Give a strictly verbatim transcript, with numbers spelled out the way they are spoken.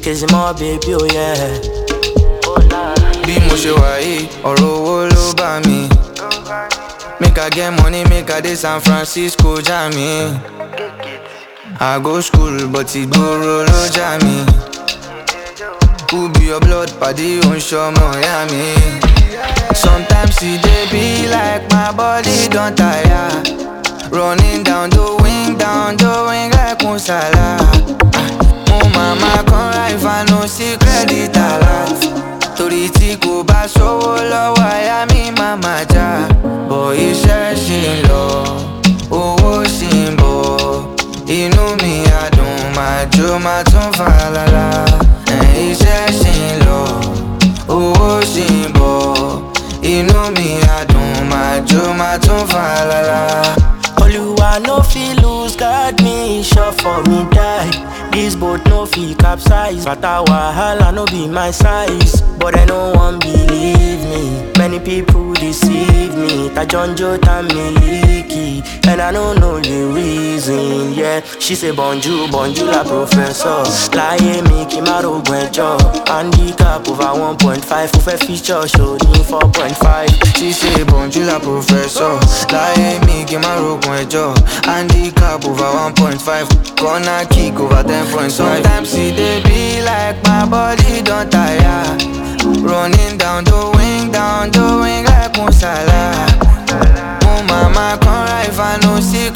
Kizzy more baby, oh yeah. Bí mo ṣe wà yìí, ọ̀rọ̀ owó ló bá mi. Make I get money, make I dey San Francisco jam me. I go school, but ìgboro ló já mi. Who be your blood paddy, ó ń ṣọmọ ìyá mi. Sometimes e dey be like my body don tire. Running down the wing, down the wing like Musala. Mo mama kan ra if I no see credit alert. Torí tí kò bá sówó lọ́wọ́ àyà mi máa máa já. Bọ̀ iṣẹ́ ṣì ń lọ, owó ṣì ń bọ̀. Inú mi á dùn, máa jó máa tún falala. Iṣẹ́ ṣì ń lọ, owó ṣì ń bọ̀. Inú mi á dùn, máa jó máa tún falala. Oluwa no fit lose guard me, sure for me die. This boat no fit capsize, Mata wahala no be my size. But I no one believe me, many people deceive me. Tajonjo tamiliki, and I don't know the reason, yeah. She say bonjour, bonjour la professor. Láyé mi kí má rògùn ẹjọ́. Handicap over one point five, ó fẹ́ feature show ní four point five. She say bonjour la professor. Láyé mi kí má rògùn ẹjọ́. Handicap over one point five, corner kick over ten point five. Sometimes it dey be like my body don tire. Running down the wing, down the wing like Musala. Mo mama kan ra if I no see